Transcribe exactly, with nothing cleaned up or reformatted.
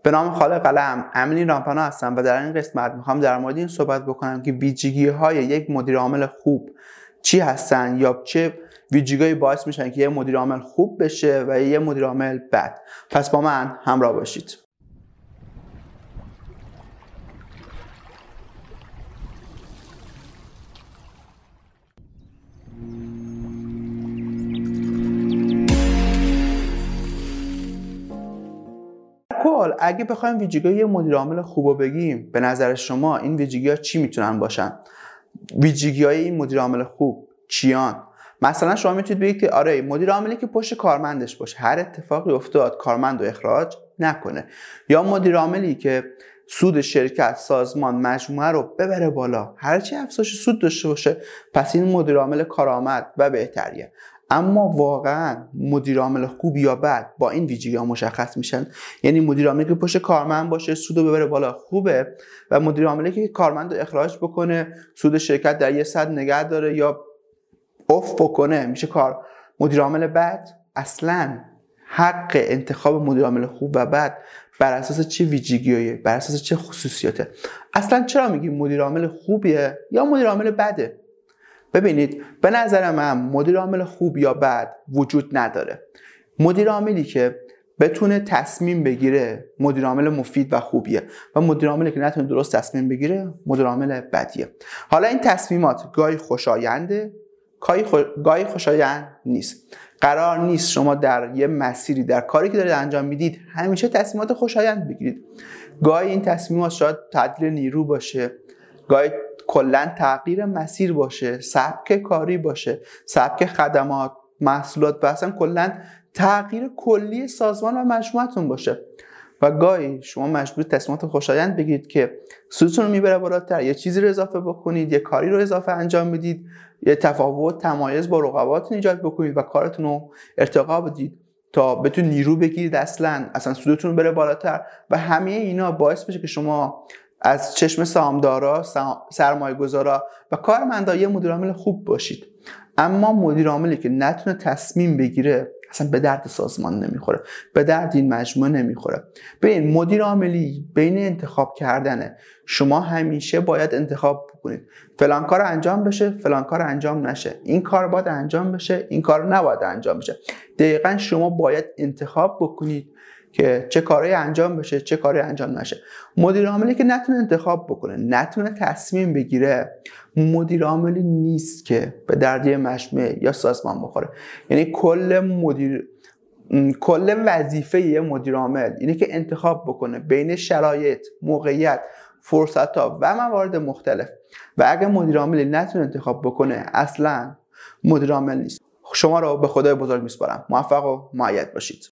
به نام خالق قلم، امین رامپنا هستم و در این قسمت میخوام در مورد این صحبت بکنم که ویژگی های یک مدیر عامل خوب چی هستن یا چه ویژگی‌هایی باعث میشن که یه مدیر عامل خوب بشه و یه مدیر عامل بد. پس با من همراه باشید. کل اگه بخوایم ویژگی‌های یه مدیر عامل خوب رو بگیم، به نظر شما این ویژگی‌ها چی میتونن باشن؟ ویژگی‌های این مدیر عامل خوب چیان؟ مثلا شما میتونید بگید که آره مدیر عاملی که پشت کارمندش باشه، هر اتفاقی افتاد کارمند رو اخراج نکنه، یا مدیر عاملی که سود شرکت، سازمان، مجموعه رو ببره بالا، هر چی افزایش سود داشته باشه، پس این مدیر عامل کارآمد و بهتریه. اما واقعا مدیر عامل خوب یا بد با این ویژگی‌ها مشخص میشن؟ یعنی مدیر عاملی که پشت کارمند باشه، سود رو ببره بالا خوبه، و مدیر عاملی که کارمند رو اخراج بکنه، سود شرکت در یه صد نگه داره یا اوف بکنه، میشه کار مدیر عامل بد؟ اصلا حق انتخاب مدیر عامل خوب و بد بر اساس چه ویژگی‌هایی، بر اساس چه خصوصیاته؟ اصلا چرا میگیم مدیر عامل خوبیه یا مدیر عامل بده؟ ببینید، به نظر من مدیر عامل خوب یا بد وجود نداره. مدیر عاملی که بتونه تصمیم بگیره مدیر عامل مفید و خوبیه، و مدیر عاملی که نتونه درست تصمیم بگیره مدیر عامل بدیه. حالا این تصمیمات گاهی خوشاینده، گاهی خوشایند نیست. قرار نیست شما در یه مسیری، در کاری که دارید انجام میدید، همیشه تصمیمات خوشایند بگیرید. گاهی این تصمیمات شاید تعدیل نیرو باشه، گاهی کلا تغییر مسیر باشه، سبک کاری باشه، سبک خدمات، محصولات و اصلا کلا تغییر کلی سازمان و مجموعتون باشه. و گاهی شما مجبور تصمیمات خوشایند بگیرید که سودتون رو میبره بالاتر، یه چیزی رو اضافه بکنید، یه کاری رو اضافه انجام بدید، یه تفاوت، تمایز با رقباتون ایجاد بکنید و کارتون رو ارتقا بدید تا بتون نیرو بگیرید، اصلا اصلا سودتون رو بره بالاتر. و همه اینا باعث بشه که شما از چشم سهامدارا، سرمایه‌گذارا و کارمندا یه مدیر عامل خوب باشید. اما مدیر عاملی که نتونه تصمیم بگیره اصلا به درد سازمان نمیخوره، به درد این مجموعه نمیخوره. ببین، مدیر عاملی بین انتخاب کردنه. شما همیشه باید انتخاب بکنید، فلان کار انجام بشه، فلان کار انجام نشه، این کار باید انجام بشه، این کار نباید انجام بشه. دقیقاً شما باید انتخاب بکنید که چه کاری انجام بشه، چه کاری انجام نشه. مدیر عاملی که نتونه انتخاب بکنه، نتونه تصمیم بگیره، مدیر عاملی نیست که به درد مجموعه یا سازمان بخوره. یعنی کل مدیر کل وظیفه یه مدیر عامل اینه که انتخاب بکنه بین شرایط، موقعیت، فرصت‌ها و موارد مختلف. و اگه مدیر عاملی نتونه انتخاب بکنه، اصلا مدیر عامل نیست. شما رو به خدای بزرگ میسپارم. موفق و مؤید باشید.